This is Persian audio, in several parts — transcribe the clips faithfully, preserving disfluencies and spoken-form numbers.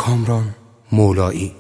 کامران مولایی.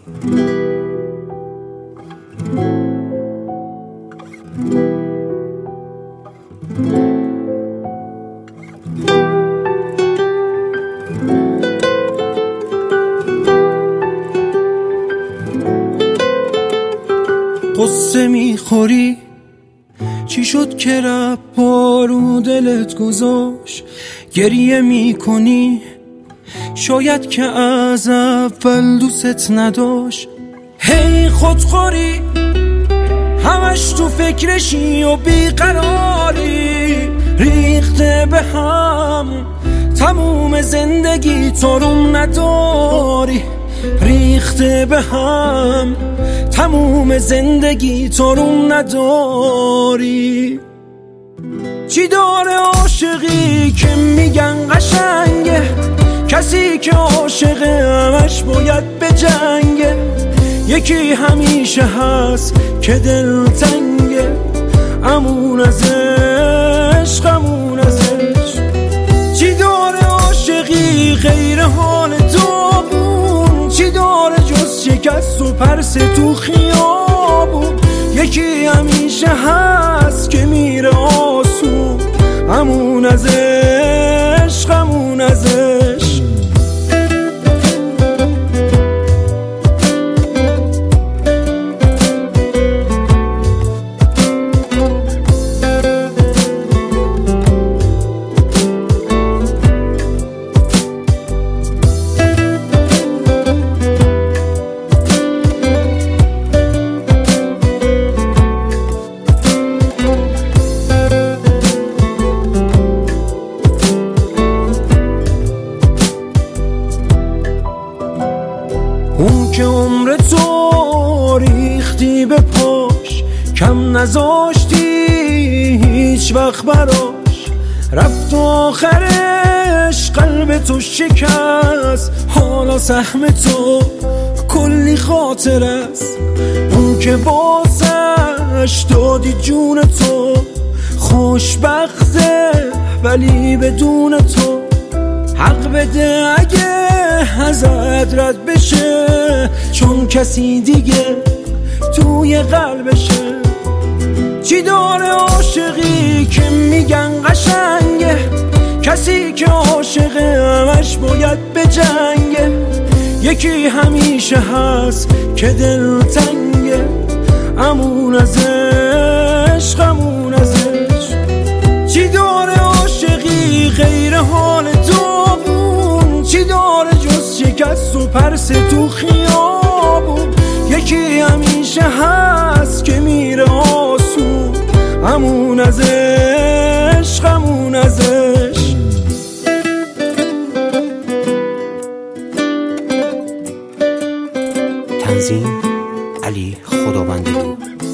قصه میخوری چی شد که رب رو دلت گذاشت؟ گریه میکنی شاید که از اول دوست نداشت. هی خودخوری همش تو فکرشی و بیقراری، ریخته به هم تموم زندگی تو روم نداری، ریخته به هم تموم زندگی تو روم نداری. چی داره عاشقی که میگن قشنگه؟ کسی که عاشقه همش باید به جنگه. یکی همیشه هست که دل تنگه، امون از عشق امون از عشق. چی داره عاشقی غیر حال داغون؟ چی داره جز شکست و پرس تو خیابون؟ یکی همیشه هست که میره آسون، امون از عشق امون از عشق. اون که عمر تو ریختی به پاش، کم نذاشتی هیچ وقت براش، رفت آخرش قلب تو شکست، حالا سهم تو کلی خاطر است. اون که بازش دادی جون تو، خوشبخته ولی بدون تو. حق بده اگه ازت رد بشه، چون کسی دیگه توی قلبشه. چی داره عاشقی که میگن قشنگه؟ کسی که عاشقه همش باید به جنگه. یکی همیشه هست که دل تنگه، امون از عشق امون از عشق. چی داره عاشقی غیر حال داغون؟ چی داره جز شکست و پرس تو خیابون؟ یکی همیشه هست که میره آسون، امون از عشق امون از عشق. تنظیم علی خداوندلو.